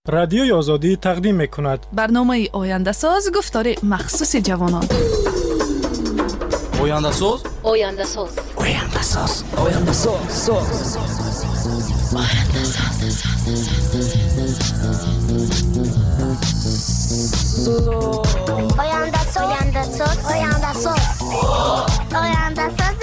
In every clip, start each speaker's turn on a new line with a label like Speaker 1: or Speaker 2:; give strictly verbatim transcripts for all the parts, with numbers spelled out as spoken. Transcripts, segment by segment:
Speaker 1: رادیوی آزادی تقدیم می‌کند
Speaker 2: برنامه آینده‌ساز گفتار مخصوص جوانان.
Speaker 3: آینده‌ساز
Speaker 4: آینده‌ساز
Speaker 3: آینده‌ساز آینده‌ساز
Speaker 4: آینده‌ساز آینده‌ساز آینده‌ساز آینده‌ساز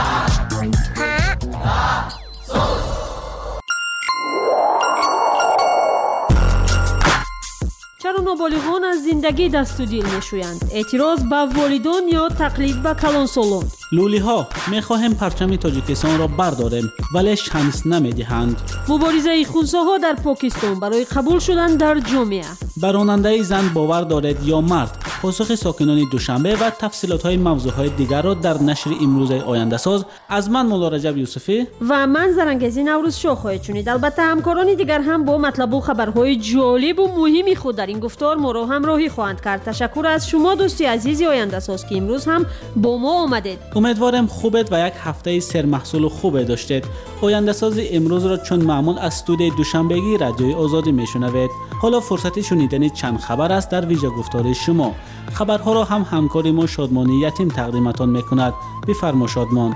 Speaker 5: چرا نابالغان از زندگی دست و دل میشویند؟ اعتراض به والدان یا تقلید به کلانسالان؟
Speaker 6: لولی ها میخواهیم پرچم تاجیکستان را برداریم ولی شانس نمیدهند.
Speaker 5: مبارزه خونساها در پاکستان برای قبول شدن در جامعه.
Speaker 6: براننده زن باور دارد یا مرد؟ پاسخ ساکنان دوشنبه و تفصیلات های موضوعهای دیگر را در نشر امروز آینده ساز از من مولا رجب یوسفی
Speaker 5: و من زرنگزی نوروز شاه خواهید شنید. البته همکاران دیگر هم با مطلب و خبرهای جالب و مهمی خود در این گفتار ما را همراهی خواهند کرد. تشکر از شما دوستی عزیز آینده ساز که امروز هم با ما آمدید.
Speaker 6: امیدوارم خوبت و یک هفته سرمحصول خوب داشتید. آینده ساز امروز را چون معمول از استودیوی دوشنبگی رادیوی آزادی میشنوید. حالا فرصت شنیدن چند خبر است در ویژه گفتار شما. خبرها را هم همکاری ما شادمانی یتیم تقدیمتان میکند. بفرما شادمان.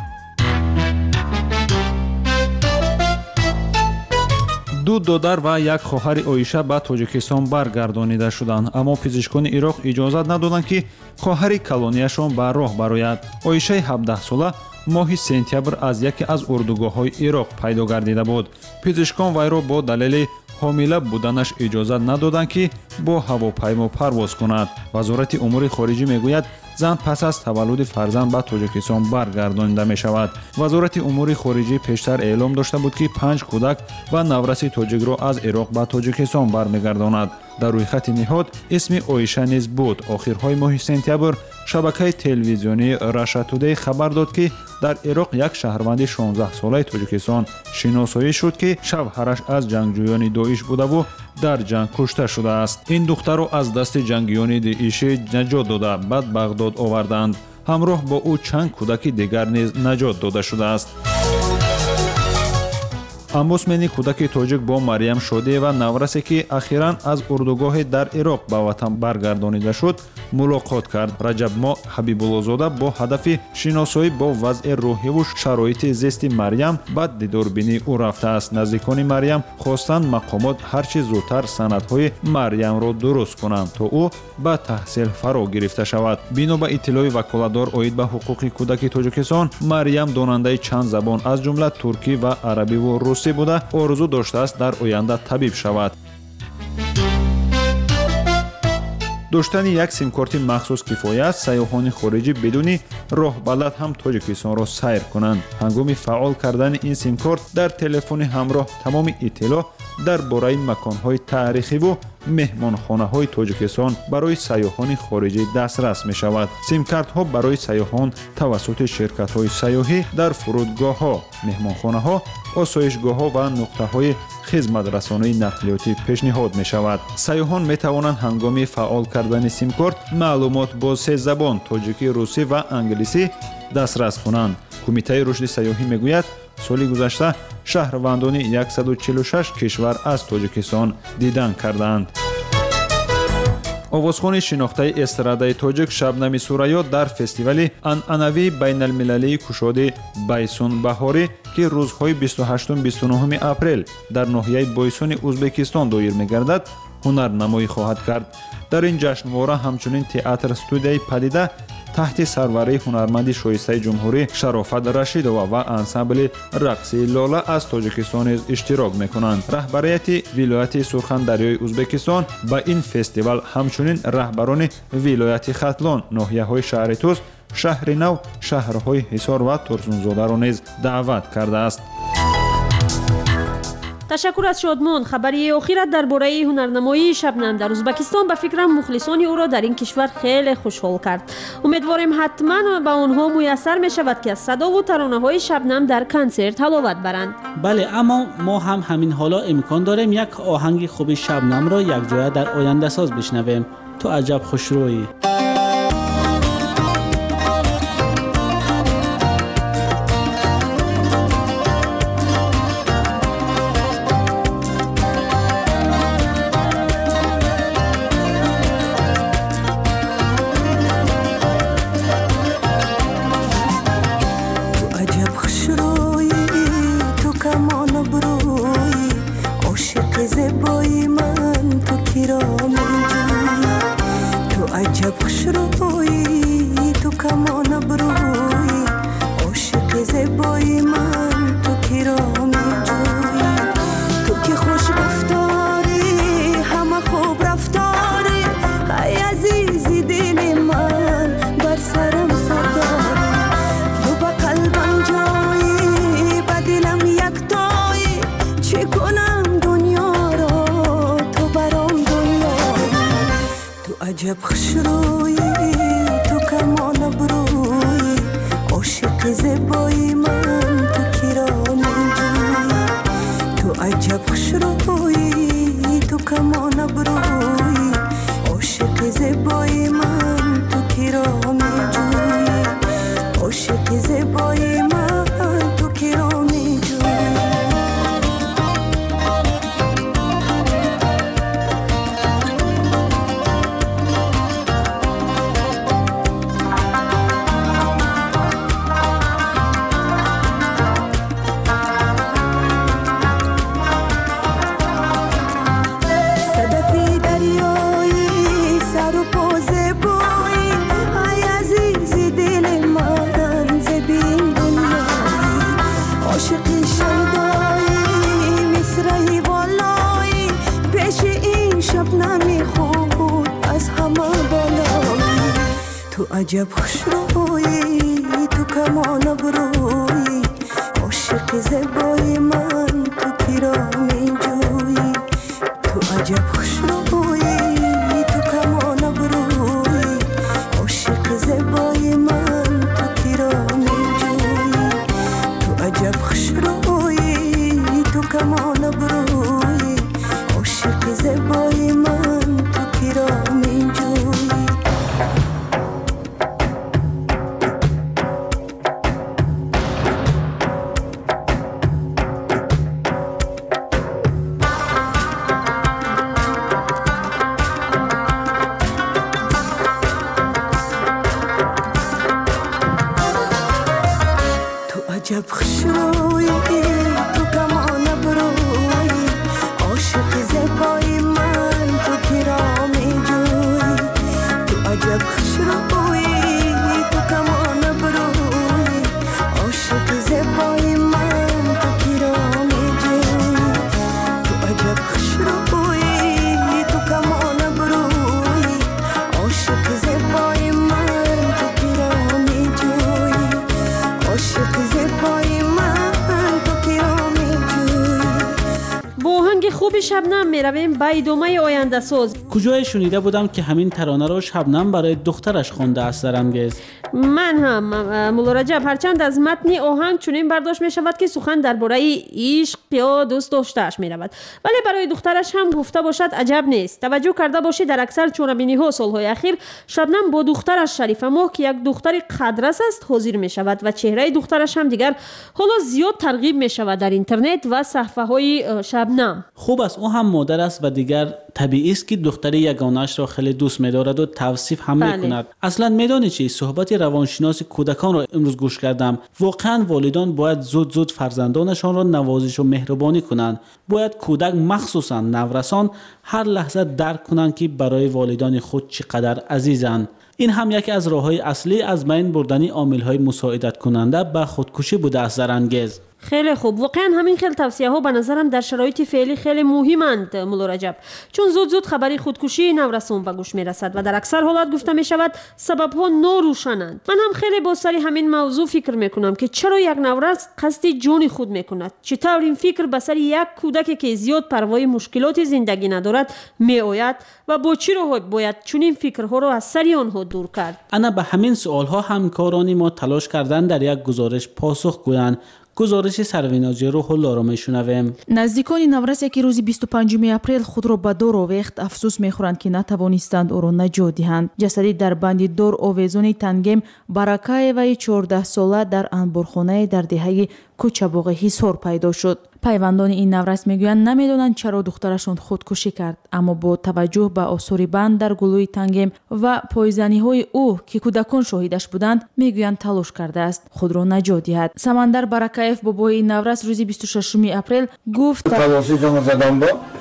Speaker 7: ду додар ва як хоҳари оиша ба тоҷикистон баргардонида шуданд, аммо пизишкони ироқ иҷозат надоданд ки хоҳари колонияшон ба роҳ барояд. оишаи ҳабдаҳсола моҳи сентябр аз яке аз урдугоҳҳои ироқ пайдо гардида буд. пизишкон вайро бо далели ҳомила буданаш иҷозат надоданд ки бо ҳавопаймо парвоз кунад. вазорати умури хориҷӣ мегӯяд зан пас аз таваллуди фарзанд ба тоҷикистон баргардонида мешавад. вазорати умури хориҷӣ пештар эълом дошта буд ки панҷ кӯдак ва навраси тоҷикро аз ироқ ба тоҷикистон бармегардонад. дар рӯйхати ниҳод исми оиша низ буд. охирҳои моҳи сентябр шабакаи телевизионии Russia Today хабар дод ки дар ироқ як шаҳрванди шонздаҳсолаи тоҷикистон шиносоӣ шуд ки шавҳараш аз ҷангҷӯёни доиш будаву дар ҷанг кушта шудааст. ин духтарро аз дасти ҷангиёни даишӣ наҷот дода баъд бағдод оварданд. ҳамроҳ бо ӯ чанд кӯдаки дигар низ наҷот дода шудааст. амбусмени кӯдаки тоҷик бо Марьям Шодиева наврасе ки ахиран аз урдугоҳе дар ироқ ба ватан баргардонида шуд мулоқот кард. раҷабмоҳ ҳабибуллозода бо ҳадафи шиносоӣ бо вазъи рӯҳиву шароити зисти Марьям ба дидорбинии ӯ рафтааст. наздикони Марьям хостанд мақомот ҳарчи зудтар санадҳои Марьямро дуруст кунанд то ӯ ба таҳсил фаро гирифта шавад. бино ба иттилои ваколатдор оид ба ҳуқуқи кӯдаки тоҷикистон, Марьям донандаи чанд забон аз ҷумла туркӣ ва арабиву рус буда орзу доштааст дар оянда табиб шавад. доштани як симкорти махсус кифоя аст сайёҳони хориҷӣ бидуни роҳбалад ҳам тоҷикистонро сайр кунанд. ҳангоми фаъол кардани ин симкорт дар телефони ҳамроҳ тамоми иттилоъ дар бораи маконҳои таърихиву меҳмонхонаҳои тоҷикистон барои сайёҳони хориҷӣ дастрас мешавад. симкартҳо барои сайёҳон тавассути ширкатҳои сайёҳӣ дар фурудгоҳҳо, меҳмонхонаҳо, осоишгоҳҳо ва нуқтаҳои хизматрасонии нақлиётӣ пешниҳод мешавад. сайёҳон метавонанд ҳангоми фаъол кардани симкорт маълумот бо се забон тоҷикӣ, русӣ ва англисӣ дастрас кунанд. кумитаи рушди сайёҳӣ мегӯяд соли гузашта шаҳрвандони яксаду чилу шаш кишвар аз тоҷикистон дидан карданд. овозхони шинохтаи эстрадаи тоҷик Шабнами Сурайё дар фестивали анъанавии байналмилалии кушоди Байсун Баҳорӣ ки рӯзҳои бисту ҳаштум бисту нӯҳуми апрел дар ноҳияи Бойсуни Ӯзбекистон доир мегардад, ҳунарнамоӣ хоҳад кард. дар ин ҷашнвора ҳамчунин театр студияи падида таҳти сарварии ҳунарманди шоистаи ҷумҳурӣ Шарофат Рашидова ва ансамбли рақсии Лола аз Тоҷикистон низ иштирок мекунанд. раҳбарияти вилояти Сурхандарёи Ӯзбекистон ба ин фестивал ҳамчунин раҳбарони вилояти Хатлон, ноҳияҳои шаҳри Туз, шаҳри Нав, шаҳрҳои Ҳисор ва Турсунзодаро низ даъват кардааст.
Speaker 5: تشکر از شادمان. خبری آخرت درباره هنرنمایی شبنم در ازبکستان به فکرم مخلصان او را در این کشور خیلی خوشحال کرد. امیدواریم حتما به آنها میسر می شود که از صدا و ترانه های شبنم در کنسرت حلاوت برند.
Speaker 6: بله، اما ما هم همین حالا امکان داریم یک آهنگ خوب شبنم را یک جای در آینده ساز بشنویم. تو عجب خوشرویی.
Speaker 8: عاشق زیبای من تو کرام جویی، تو عجب خوش رویی، تو کمان ابرویی، عاشق زیبای من تو کرام جویی، تو که خوش گفتاری همه خوب رفتاری، ای عزیزی دل من بر سرم سرداری، تو با قلبم جایی با دلم یک تایی، چی کنم دنیا را تو برام دنیایی، تو عجب خوش رویی، تو کمان ابرویی، عاشق زیبای من تو کرام جویی، تو عجب خوش رویی، تو کمان ابرویی، عاشق زیبای من تو کرام جویی، عاشق زیبای من تو کرام جویی. صدفی دریایی سر و پا زیبایی، ای عزیزی دل من زبین دنیایی، عاشقی شیدایی مصرعی والایی، پیش این شبنمی خود از همه بالایی، تو عجب خوش رویی، تو کمان ابرویی، عاشق زیبای من تو کرام جویی، تو عجب خوش رویی، تو کمان ابرویی، عاشق زیبای من تو کرام جویی، تو عجب خوش رویی، تو کمان ابرویی، عاشق زیبای من تو کرام جویی. عجب خوش رویی، تو کمان ابرویی، عاشق زیبای من تو کرام جویی، تو عجب خوش رویی، تو کمان ابرویی، عاشق زیبای من تو کرام جویی، تو عجب خوش رویی، تو کمان ابرویی، عاشق زیبای من تو کرام جویی، عاشق زیبای من تو کرام جویی.
Speaker 5: با آهنگ خوب شبنم میرویم به ادامه آینده ساز.
Speaker 6: کجای شنیده بودم که همین ترانه رو شبنم برای دخترش خوانده است درانگیز.
Speaker 5: من هم مولا رجب، هرچند از متن آهنگ چنین برداشت می شود که سخن درباره عشق یا دوست داشته‌اش می رود، ولی برای دخترش هم گفته باشد عجب نیست. توجه کرده باشید در اکثر چهاربینی ها سالهای اخیر شبنم با دخترش شریفه ماه که یک دختر قدرس است حاضر می شود و چهره دخترش هم دیگر حالا زیاد ترغیب می شود در اینترنت و صفحه های شبنم.
Speaker 6: خوب است، او هم مادر است و دیگر طبیعی است که دختر یگانه‌اش را خیلی دوست می‌دارد و توصیف هم
Speaker 5: بله.
Speaker 6: می‌کند. اصلا می‌دانی چی؟ صحبت روانشناس کودکان را امروز گوش کردم. واقعا والدان باید زود زود فرزندانشان را نوازش و مهربانی کنند. باید کودک مخصوصا نورسان هر لحظه درک کنند که برای والدان خود چقدر عزیزند. این هم یکی از راه‌های اصلی از بین بردن عامل‌های مساعدت کننده به خودکشی بوده است درانگیز.
Speaker 5: خیلی خوب، واقعا همین خیلی توصیه ها به نظرم در شرایط فعلی خیلی مهمند مولا رجب، چون زود زود خبری خودکشی نورسان به گوش می رسد و در اکثر حالات گفته می شود سبب ها ناروشنند. من هم خیلی با سری همین موضوع فکر می کنم که چرا یک نورس قصد جان خود می کند، چطور این فکر به سر یک کودک که زیاد پروای مشکلات زندگی ندارد می آید و با چی راه باید چون این فکرها را از سر آنها دور کرد.
Speaker 6: انا به همین سوال ها همکاران ما تلاش کردن در یک گزارش پاسخ گویند. گزارش سرویناجی رو حالا میشنویم.
Speaker 9: نزدیکان نورس که روز بیست و پنجم اپریل خود را به دار آویخت افسوس میخورند که نتوانستند او را نجات دهند. جسدی در بند دار آویزان تنگم برکایوی چهارده ساله در انبارخانه در دهه کوچباغ حصار پیدا شد. پیوندان این نورس میگویند نمیدونند چرا دخترشان خودکشی کرد، اما با توجه به آثار بند در گلوی تنگم و پایزنی های او که کودکان شاهدش بودند میگویند تلاش کرده است خود را نجات دهد. سمندر برکایف بابای این نورس روز بیست و ششم اپریل گفت
Speaker 10: تلاشی که ما زدم با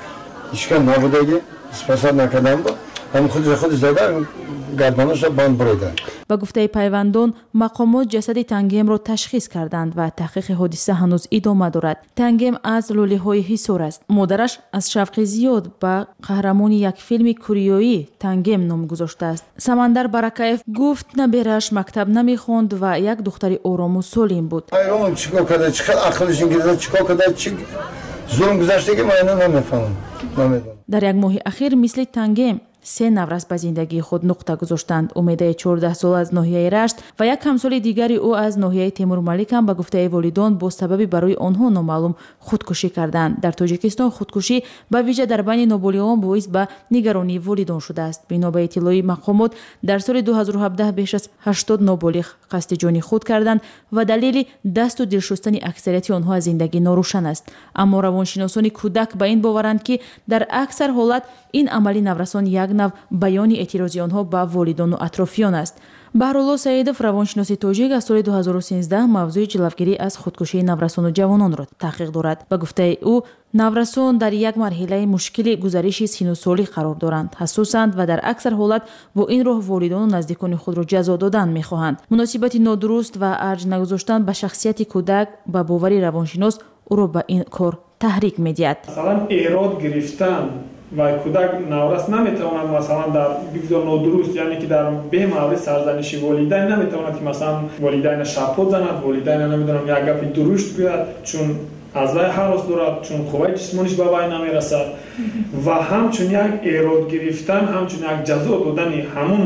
Speaker 10: اشکال نبوده استفاده نکردم با هم خودش خودش زدن گردنش را بند بریدن.
Speaker 9: با گفته پیوندان مقامات جسد تنگیم را تشخیص کردند و تحقیق حادثه هنوز ادامه دارد. تنگیم از لوله های حصار است. مادرش از شوق زیاد به قهرمان یک فیلم کوریایی تنگیم نام گذاشته است. سمندر برکایف گفت نبیرش مکتب نمیخواند و یک دختر آرام و سالم بود.
Speaker 10: ایران چیکار کرده؟ چقدر عقلش انگیزه چیکار کرده؟ چی ظلم گذشته که من اینو نمیفهمم. در یک ماه اخیر مثل تنگیم سه نورس به زندگی خود نقطه گذاشتند. امیده چهارده سال از ناحیه رشت و یک همسال دیگری او از ناحیه تیمور ملیک هم به گفته والدان با سببی برای آنها نامعلوم خودکشی کردند. در تاجیکستان خودکشی به ویژه در بین نابالغان باعث به نگرانی والدان شده است. بنا به اطلاع مقامات در سال دو هزار و هفده بیش از هشتاد نابالغ قصد جانی خود کردند و دلیل دست و دل شستن اکثریت آنها از زندگی ناروشن است. اما روانشناسان کودک به این باورند که در اکثر حالت این عملی نورسان یک نوع بیان اعتراضی آنها به والدان و اطرافیان است. بهرالله سعیدов روانشناس تاجیک از سال دو هزار و سیزده موضوع جلوگیری از خودکشی نورسان و جوانان را تحقیق دارد. به گفته او نورسان در یک مرحله مشکل گذریش سینوسالی قرار دارند، حساسند و در اکثر حالت با این راه والدان و نزدیکان خود را جزا دادن می‌خواهند. مناسبت نادرست و ارج نگذاشتن به شخصیت کودک به باور روانشناس او را به این کار تحریک می‌دهد.
Speaker 11: مثلا ایراد گرفتن و کودک نورس نمیتواند مثلا در بگذار نادرست، یعنی که در به مورد سرزنش والدین نمیتواند که مثلا والدین شپوت زند، والدین نمیدونم یک گپ درشت گوید چون از وی هراس دارد، چون قوه جسمانیش به وی نمیرسد و همچون یک ایراد گرفتن، همچون یک جزا دادن همون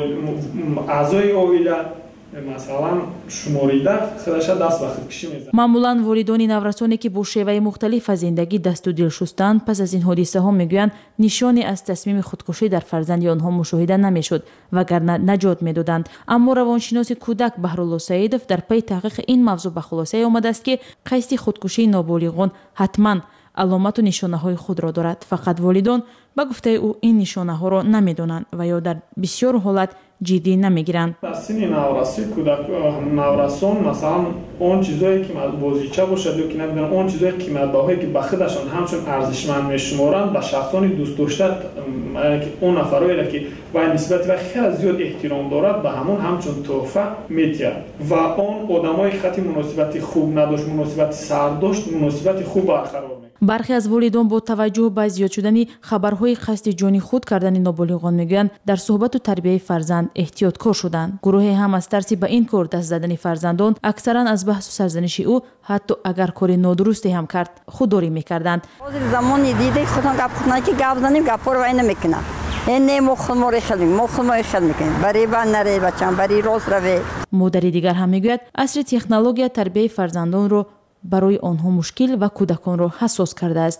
Speaker 11: اعضای عائله مثلا شماریده خودش دست به خودکشی میزنه.
Speaker 9: معمولا والدان نورسانی که با شیوه مختلف از زندگی دست و دل شستند پس از این حادثه ها میگویند نشانی از تصمیم خودکشی در فرزند آنها مشاهده نمیشد وگرنه نجات میدادند. اما روانشناس کودک بهرالله سعیدов در پی تحقیق این موضوع به خلاصه آمده است که قصد خودکشی نابالغان حتما علامت و نشانه های خود را دارد. فقط والدان به گفته او این نشانه ها را نمیدانند و یا در بسیار حالت جدی نمیگیرند.
Speaker 11: در سن نورسی کودک نورسان مثلا اون چیزایی که بازیچه باشد یا که نمیدونم اون چیزای قیمت بهایی که به خودشان همچون ارزشمند میشمارند به شخصان دوست داشته که اون نفرایی که و نسبت و خیلی زیاد احترام دارد به همون همچون تحفه میتیند و اون آدمای خطی مناسبت خوب نداشت، مناسبت سر داشت، مناسبت خوب برقرار میکنه.
Speaker 9: برخی از والدان با توجه به زیاد شدن خبرهای قصد جانی خود کردن نابالغان میگویند در صحبت و تربیت فرزند احتیاطکار شدند. گروهی هم از ترس به این کار دست زدن فرزندان اکثرا از بحث و سرزنش او حتی اگر کار نادرستی هم کرد خودداری میکردند.
Speaker 12: زمانی دیده خودم گپ خودن که گپ زنیم گپ رو وای نمیکنن. این مخماری خیلی مخماری خیلی میکنن. برای بان نره بچه‌م برای روز روی.
Speaker 9: مادری دیگر هم میگوید عصر تکنولوژی تربیت فرزندان رو برای آنها مشکل و کودکان را حساس کرده است.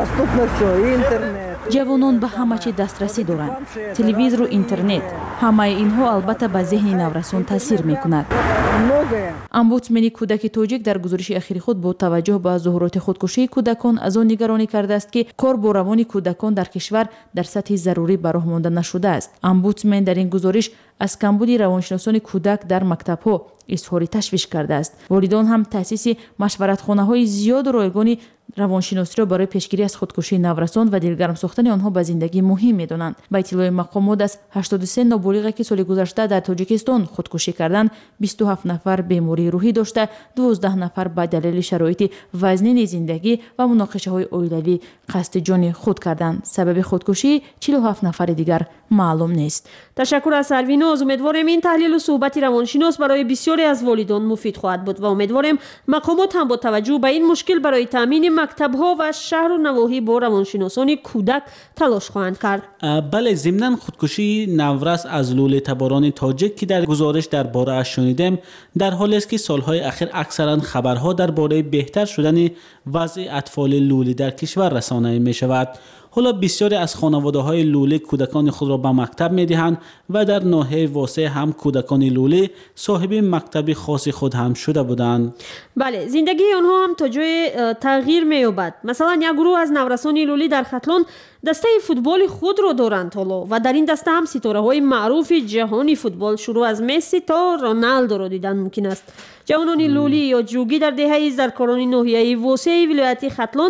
Speaker 9: جوانان به همه چی دسترسی دارند. تلویزیون و اینترنت همه اینها البته به ذهن نورسان تاثیر میکند. امبودسمن کودک تاجیک در گزارش اخیر خود با توجه به ظهورات خودکشی کودکان از آن نگرانی کرده است که کار با روان کودکان در کشور در سطح ضروری به راه مانده نشده است. امبودسمن در این گزارش از کمبود روانشناسان کودک در مکتب‌ها اظهار تشویش کرده است. والدان هم تأسیس مشورتخانه‌های زیاد و رایگان روانشناسی را برای پیشگیری از خودکشی نورسان و دلگرم ساختن آنها به زندگی مهم می‌دانند. با اطلاع مقامات از هشتاد و سه نابالغی که سال گذشته در تاجیکستان خودکشی کردند، بیست و هفت نفر بیماری روحی داشته، دوازده نفر به دلیل شرایط وزنین زندگی و مناقشه‌های عائلوی قصد جان خود کردند. سبب خودکشی چهل و هفت نفر دیگر معلوم نیست.
Speaker 5: تشکر از سرویناز. امیدوارم این تحلیل و صحبت روانشناس برای بسیاری از والدان مفید خواهد بود و امیدوارم مقامات هم با توجه به این مشکل برای تامین مکتب‌ها و شهر و نواحی با روانشناسان کودک تلاش خواهند کرد.
Speaker 6: بله، ضمن خودکشی نورس از لوله تباران تاجیک که در گزارش درباره اش شنیدیم در حالی است که سالهای اخیر اکثرا خبرها درباره بهتر شدن وضع اطفال لوله در کشور رسانه می شود. حالا بسیاری از خانواده‌های لوله کودکان خود را به مکتب می‌دهند و در ناحیه واسع هم کودکان لوله صاحب مکتب خاص خود هم شده بودند.
Speaker 5: بله، زندگی آنها هم تا جای تغییر می‌یابد. مثلا یک گروه از نورسان لوله در ختلان دسته فوتبال خود را دارند حالا و در این دسته هم ستاره‌های معروف جهانی فوتبال شروع از مسی تا رونالدو را دیدن ممکن است. جوانان لولی یا جوگی در دهه زرکاران ناحیه واسع ولایت ختلان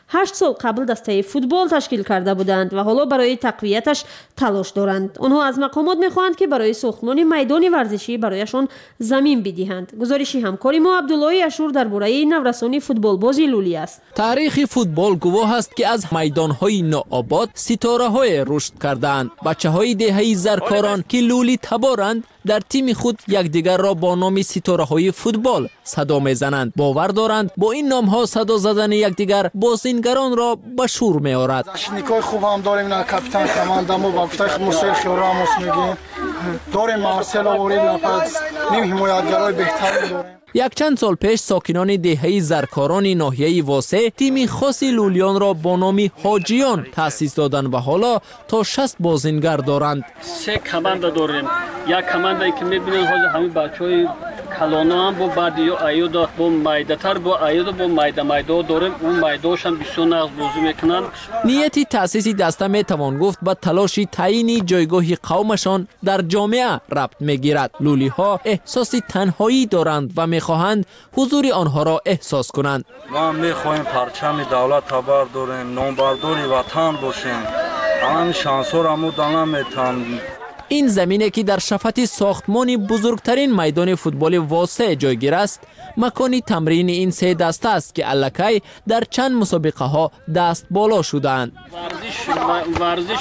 Speaker 5: هشت سال قبل دسته فوتبال تشکیل کرده بودند و حالا برای تقویتش تلاش دارند. آنها از مقامات میخواهند که برای ساختمان میدان ورزشی برایشان زمین بدهند. گزارشی همکاری ما عبدالله اشور درباره نورسانی فوتبال بازی لولی است.
Speaker 13: تاریخ فوتبال گواه است که از میدان‌های نوآباد ستاره‌های رشد کردند. بچه‌های دهه زرکاران که لولی تبارند در تیم خود یکدیگر را با نام ستاره‌های فوتبال صدا می‌زنند. باور دارند با این نام‌ها صدا زدن یکدیگر بازیگران را به شور می‌آورد.
Speaker 14: защитник‌های خوب هم داریم، نه کاپیتان командамо با گفتای موسیقی خیراموس میگیم. داریم مارسلو ورید لپس نیم حمایتگرای بهتری داریم.
Speaker 13: یک چند سال پیش ساکنان دهه زرکاران ناحیه واسه تیم خاصی لولیان را با نام حاجیان تأسیس دادند و حالا تا شصت بازیگر دارند.
Speaker 15: سه کماندا داریم. یک کماندایی که می‌بینید حالا همین بچه‌های کلانا هم با بادیو ایودا با مایداتر با ایودا با مایدا مایدا داریم. اون مایداش هم بسیار نقض بازی میکنن.
Speaker 13: نیتی تأسیس دسته میتوان گفت به تلاش تعیین جایگاه قومشان در جامعه ربط میگیرد. لولی ها احساس تنهایی دارند و میخواهند حضور آنها را احساس کنند.
Speaker 16: ما میخواهیم پرچم دولت تبر داریم، نامبرداری وطن باشیم. الان شانسور همو دانم میتونم.
Speaker 13: این زمینه که در شفت ساختمان بزرگترین میدان فوتبال واسع جایگیر است، مکانی تمرین این سه دسته است که الکی در چند مسابقه ها دست بالا شدند.
Speaker 15: ورزش ورزش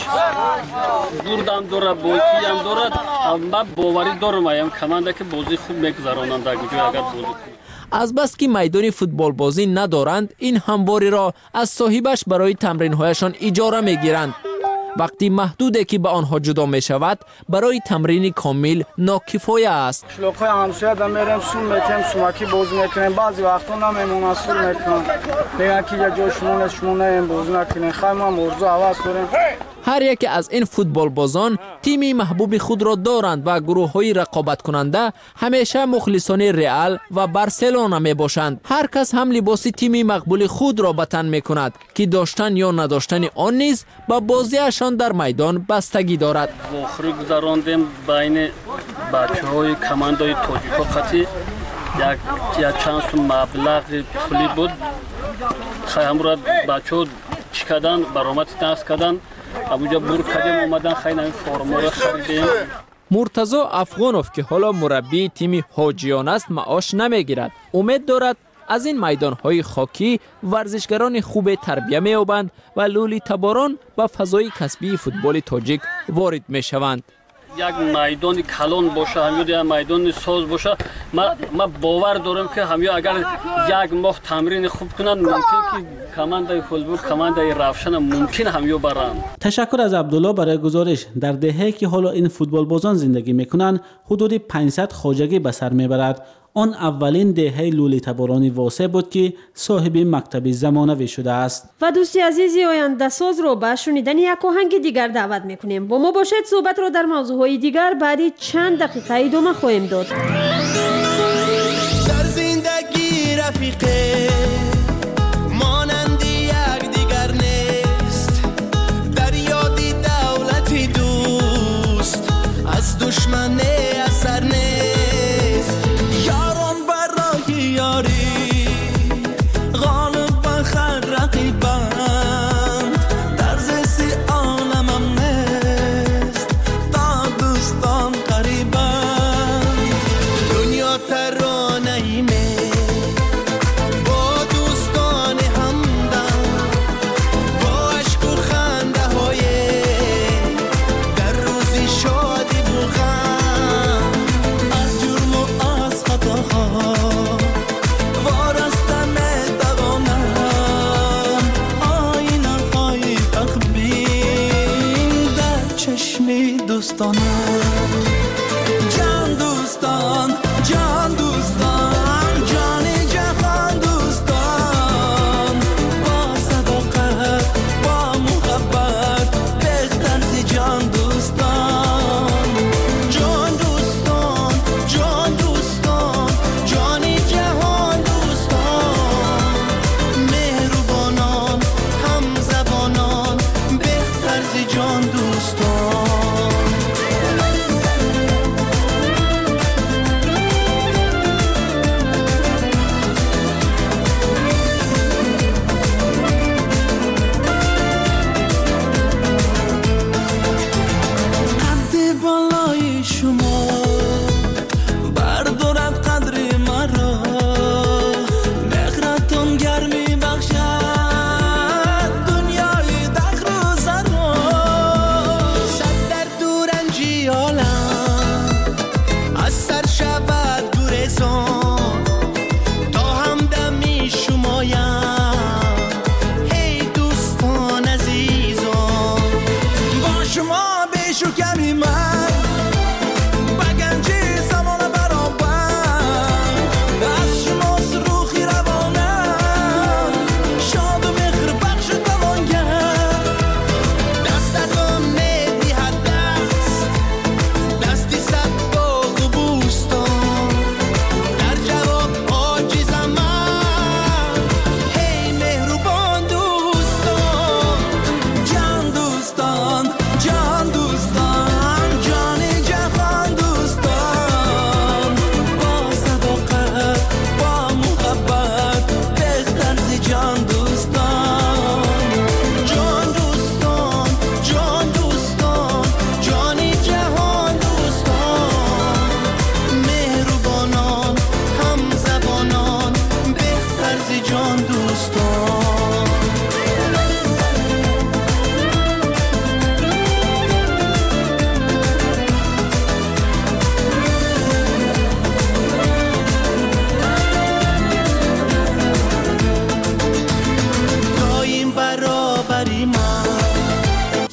Speaker 15: بردم دارد، بایکی هم دارد. اما باوری دارم ایم کمانده که بازی خوب میگذرانند در گوشه اگر بازی کنند.
Speaker 13: از بس که میدان فوتبال بازی ندارند، این همواری را از صاحبش برای تمرین هایشان اجاره میگیرند. وقتی محدوده که به آنها جدا می شود برای تمرین کامل ناکفایه است.
Speaker 14: شلوغ‌های همسایه دا میریم سون میکنیم، سومکی بازی میکنیم، بعضی وقتا نمیمونن سون میکنن. میگن که یه جای شما نیست، شما نیم بازی نکنیم، خیلی ما مرزو عوض داریم.
Speaker 13: هر یک از این فوتبال بازان تیمی محبوب خود را دارند و گروه های رقابت کننده همیشه مخلصان رئال و بارسلونا می باشند. هر کس هم لباس تیمی مقبول خود را به تن می کند که داشتن یا نداشتن آن نیز با بازیشان در میدان بستگی دارد.
Speaker 15: آخری گذراندیم بین بچه‌های کماندای تاجیکا خطی یک یا چند سو مبلغ پولی بود. خیلی را بچه‌ها چی کردن برآمد نقص کردن. ابوجا بور کردیم اومدن خیلی این فرما رو خریدیم.
Speaker 13: مرتضی افغانوف که حالا مربی تیم حاجیان است معاش نمیگیرد. امید دارد از این میدان‌های خاکی ورزشگران خوب تربیت می‌یابند و لولی تباران و فضای کسبی فوتبال تاجیک وارد می‌شوند.
Speaker 15: یک میدان کلان باشه، همین میدان ساز باشه. ما ما باور دارم که همین اگر یک ماه تمرین خوب کنن ممکن که کماندای فوتبال کماندای روشن ممکن همین برند.
Speaker 6: تشکر از عبدالله برای گزارش. در دهه‌ای که حالا این فوتبال بازان زندگی میکنند حدود پانصد خواجگی به سر میبرد. آن اولین دهه لولی تبارانی واسع بود که صاحب مکتب زمانوی شده است.
Speaker 5: و دوستی عزیزی آینده ساز رو به شنیدن یک آهنگ دیگر دعوت میکنیم. با ما باشید، صحبت رو در موضوعهای دیگر بعدی چند دقیقه ادامه خواهیم داد.
Speaker 17: در زندگی رفیقه مانند یک دیگر نیست، در یادی دولتی دوست از دشمن اثر نیست. یارم برای یاری غالب بخر رقیبند، در زیستی عالمم نیست تا دوستان قریبند. دنیا ترانه‌ایمه با دوستان همدم، با عشق و خنده های در روزی شادی و غم، از جرم و از خطاها وارسته میتوانم آینه های تخبین در چشمی دوستانم. جان دوستان، جان دوستان، جان جهان دوستان، با صداقت با محبت بهتر زی جان دوستان. جان دوستان، جان دوستان، جان جهان دوستان، مهربانان هم زبانان بهتر زی جان دوستان.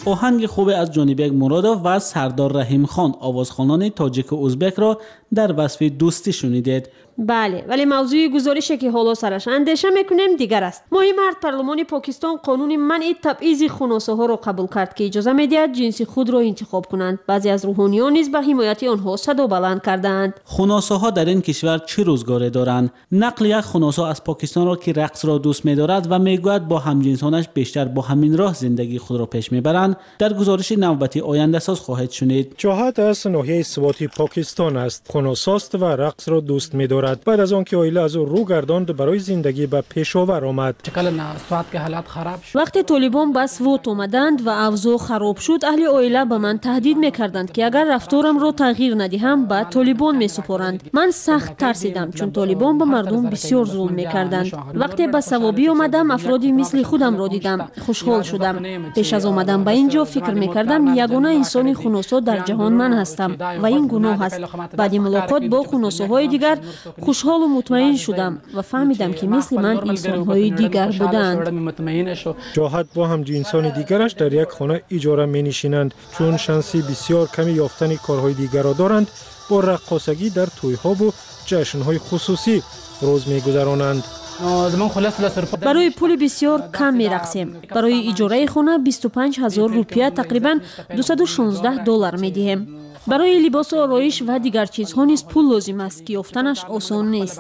Speaker 6: آهنگ خوب از جانبک مرادov و سردار رحیم خان آوازخوانان تاجیک و ازبک را در وصف دوستی شنیدید.
Speaker 5: بله، ولی موضوع گزارشی که حالا سرش اندیشه میکنیم دیگر است. ماهی مرد پارلمان پاکستان قانون منع تبعیض خنثی ها را قبول کرد که اجازه میدهد جنس خود را انتخاب کنند. بعضی از روحانیان نیز به حمایت آنها صدا بلند کردند.
Speaker 6: خنثی ها در این کشور چه روزگاری دارند؟ نقل یک خنثی از پاکستان را که رقص را دوست می‌دارد و میگوید با همجنسانش بیشتر با همین راه زندگی خود را پیش میبرند در گزارش نوبتی آینده ساز خواهید شنید.
Speaker 1: جهاد از ناحیه سواتی پاکستان است. خنثی است و رقص را دوست می‌دارد. بعد از آنکه عائله از او رو گرداند برای زندگی به پیشاور آمد.
Speaker 5: وقتی طالبان به سوات آمدند و اوضاع خراب شد، اهل عائله به من تهدید میکردند که اگر رفتارم را تغییر ندهم به طالبان میسپارند. من سخت ترسیدم چون طالبان به مردم بسیار ظلم میکردند. وقتی به سوابی آمدم افرادی مثل خودم را دیدم، خوشحال شدم. پیش از آمدن به اینجا فکر میکردم یگانه انسان خنثی در جهان من هستم و این گناه است. بعد ملاقات با خنثی های دیگر خوشحال و مطمئن شدم و فهمیدم که مثل من انسان‌های دیگر بودند.
Speaker 1: جهاد با هم جنسان دیگرش در یک خانه اجاره می‌نشینند چون شانسی بسیار کمی یافتن کارهای دیگر را دارند. با رقاصگی در توی‌ها و جشن‌های خصوصی روز می‌گذرانند.
Speaker 5: برای پول بسیار کم می‌رقصیم. برای اجاره خانه بیست و پنج هزار روپیه تقریباً دویست و شانزده دلار می‌دهیم. برای لباس و آرایش و دیگر چیزها نیز پول لازم است که یافتنش آسان نیست.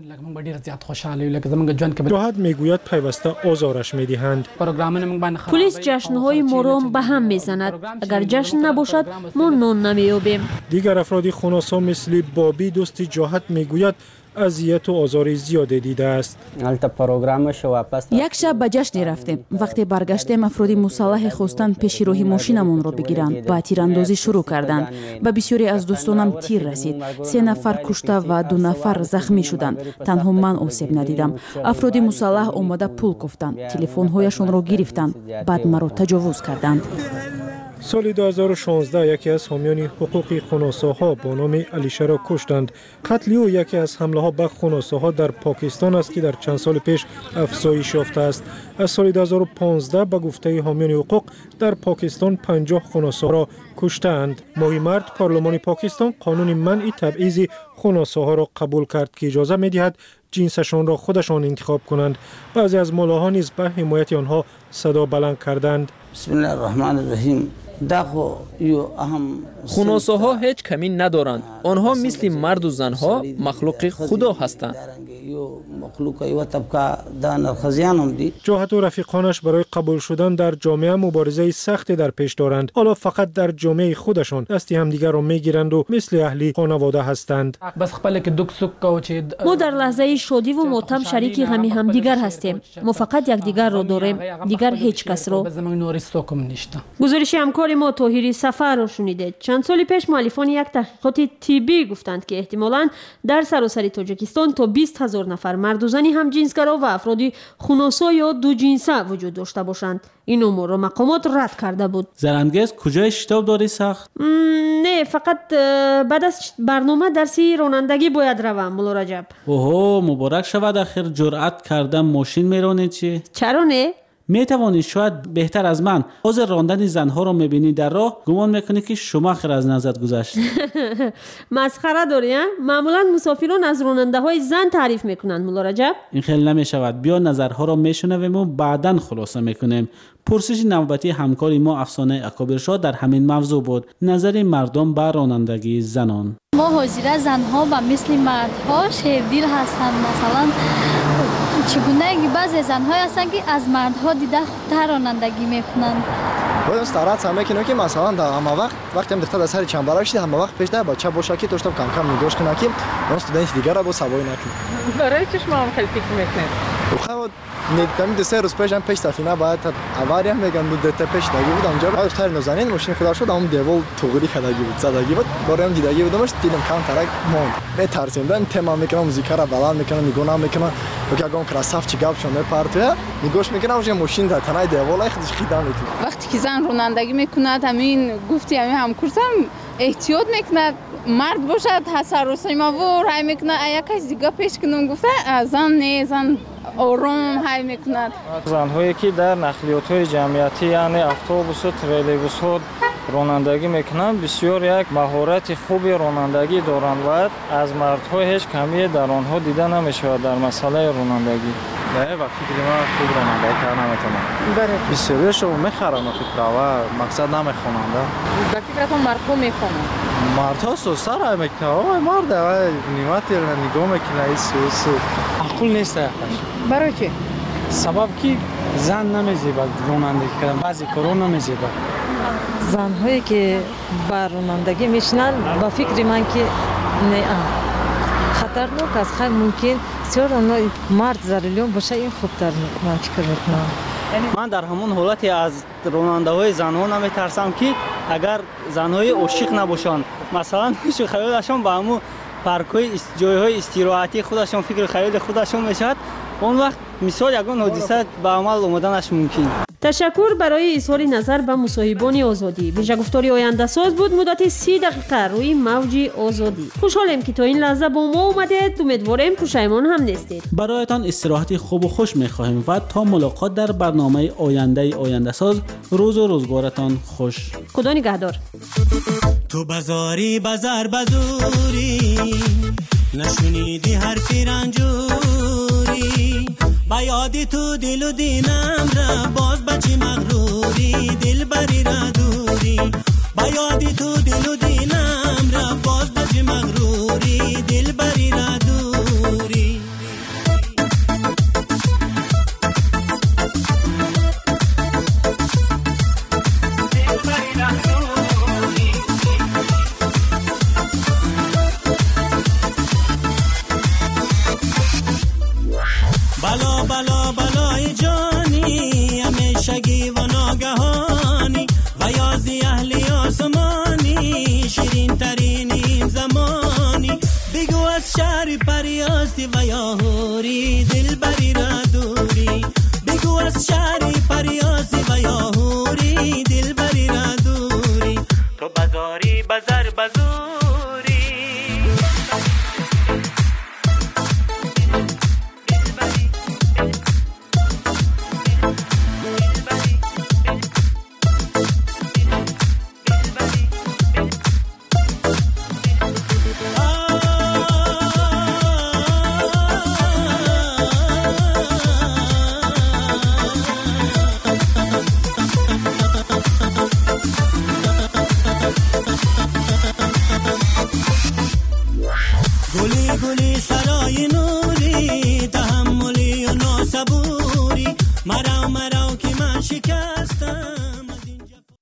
Speaker 1: جهاد میگوید پیوسته آزارش میدهند.
Speaker 5: پلیس جشن‌های ما را به هم میزند. اگر جشن نباشد ما نان نمییابیم.
Speaker 1: دیگر افراد خنثی مثل بابی دوست جهاد میگوید اذیت و آزار زیاده دیده است.
Speaker 9: یک شب به جشن رفتیم. وقتی برگشتیم افراد مسلح خواستند پیش راه ماشینمون را بگیرند. با تیراندازی شروع کردند. به بسیاری از دوستانم تیر رسید. سه نفر کشته و دو نفر زخمی شدند. تنها من آسیب ندیدم. افراد مسلح آمده پول گفتند. تلفن‌هایشان را گرفتند. بعد مرا تجاوز کردند.
Speaker 1: سال دو هزار و شانزده یکی از حامیان حقوق خنثی ها با نام علیشه را کشتند. قتل او یکی از حمله ها به خنثی ها در پاکستان است که در چند سال پیش افزایش یافته است. از سال دو هزار و پانزده به گفته حامیان حقوق در پاکستان پنجاه خنثی را کشتند. ماهی مرد پارلمان پاکستان قانون منع تبعیض خنثی ها را قبول کرد که اجازه می‌دهد جنسشان را خودشان انتخاب کنند. بعضی از ملاها نیز به حمایت آنها صدا بلند کردند.
Speaker 18: بسم الله الرحمن الرحیم.
Speaker 13: خنثی ها هیچ کمی ندارند. آنها مثل مرد و زنها مخلوق خدا هستند.
Speaker 1: جهاد و رفیقانش برای قبول شدن در جامعه مبارزه سختی در پیش دارند. حالا فقط در جامعه خودشان دستی همدیگر را میگیرند و مثل اهلی خانواده هستند.
Speaker 5: ما در لحظه شادی و ماتم شریک غم همدیگر هستیم. ما فقط یکدیگر را داریم، دیگر هیچ کس را. گزارش همکار ما طاهری سفر را شنیدید. چند سال پیش مؤلفان یک تحقیقات طبی گفتند که احتمالاً در سراسر تاجیکستان تا بیست هزار نفر مرد و زنی هم جنسگرا و افراد خنثی یا دو جنسه وجود داشته باشند. این امور را مقامات رد کرده بود.
Speaker 6: زرنگز کجای شتاب داری سخت؟
Speaker 5: نه، فقط بعد از برنامه درسی رانندگی باید روم. مولا رجب.
Speaker 6: اوه مبارک شود. اخیر جرأت کردم ماشین میرانی چی؟
Speaker 5: چرا نه؟
Speaker 6: می توانی شاید بهتر از من حاضر راندن زنها را میبینی در راه گمان میکنی که شما خیر از نظرت گذشت.
Speaker 5: مسخره داری؟ معمولا مسافران از راننده های زن تعریف میکنند. مولا رجب
Speaker 6: این خیلی نمیشود. بیا نظرها را میشنویم و بعداً خلاصه میکنیم. پرسش نوبتی همکاری ما افسانه اکابرشاه در همین موضوع بود. نظر مردم به رانندگی زنان.
Speaker 19: ما حاضر زنها و مثل مردها شیردل هستند. مثلا چگونه بعضی زن‌ها هستند که از مردها دیده خوبتر رانندگی میکنند.
Speaker 20: باید استراحت هم میکنه که مثلا در همه وقت وقتی هم دختر در سر چنبرک شده همه وقت پیش ده بچه باشه که توشتم کم کم نگاش کنه که اون استودنت دیگر را با سواری نکنه.
Speaker 21: برای چی شما هم خیلی فکر میکنید؟
Speaker 20: خب ندیدم دو سه روز پیش هم پیش سفینه باید اواری هم میگن دو تا پیش دگی بود اونجا بعد دختر نازنین ماشین خدا شد اون دیوال توغری کداگی بود زدگی بود برام دیدگی بودمش دیدم کم ترک مون بترسیدم تمام میکنم موزیک را بلند میکنم نگاه نمیکنم که اگه اون کراساف چی گپ شونه پارتیا نگاش میکنم اون ماشین در تنای دیوال خودش خیدا میکنه.
Speaker 21: وقتی که زن رانندگی میکند همین گفتی همین هم کورسم احتیاط میکند مرد باشد تصرف ما و رای میکنه ایا کسی دیگه پیش کنم گفته زن نه زن آروم های میکند.
Speaker 14: زنهایی که در نقلیات های جمعیتی یعنی اتوبوس و تریلیبوس ها رانندگی میکنند بسیار یک مهارت خوبی رانندگی دارند و از مردها هیچ کمی در آنها دیده نمیشود در مسئله رانندگی.
Speaker 2: نه و فکر ما خوب رانندگی کردن نمیتونم. بله. بسیارشو میخرن فکر و مقصد نمیخونند.
Speaker 21: در فکرتون مردها میخونند.
Speaker 2: مردها سوسا را میکنه. آه مرد و نیمتی را نگاه میکنه این سوس.
Speaker 22: عقل نیست.
Speaker 21: برای چی؟
Speaker 22: سبب کی زن نمیزیبد رانندگی کردن بعضی کارو نمیزیبد.
Speaker 23: زنهایی که بر رانندگی میشنن با فکر من که نه خطرناک است خیلی ممکن سیار آنها مرد زرلیون باشه این خوبتر من فکر میکنم.
Speaker 22: من در همون حالتی از راننده های زنها نمیترسم که اگر زنهای عاشق نباشند مثلا میشه خیالشون با همون پارک‌های جایهای استراحتی خودشون فکر خیال خودشون میشد اون وقت مثال یگان حادثه به عمل آمدنش ممکن.
Speaker 5: تشکر برای اظهار نظر به مصاحبان آزادی. ویژه گفتاری آینده ساز بود مدت سی دقیقه روی موج آزادی. خوشحالیم که تا این لحظه با ما اومدید. امیدواریم پشیمان هم نیستید.
Speaker 6: برایتان استراحتی خوب و خوش می‌خواهیم و تا ملاقات در برنامه آینده آینده ساز روز و روزگارتان خوش.
Speaker 5: خدا نگهدار.
Speaker 17: تو بازاری بازار بازوری نشونیدی حرفی رنجوری با یادی تو دل و دینم را باز بچی مغروری دل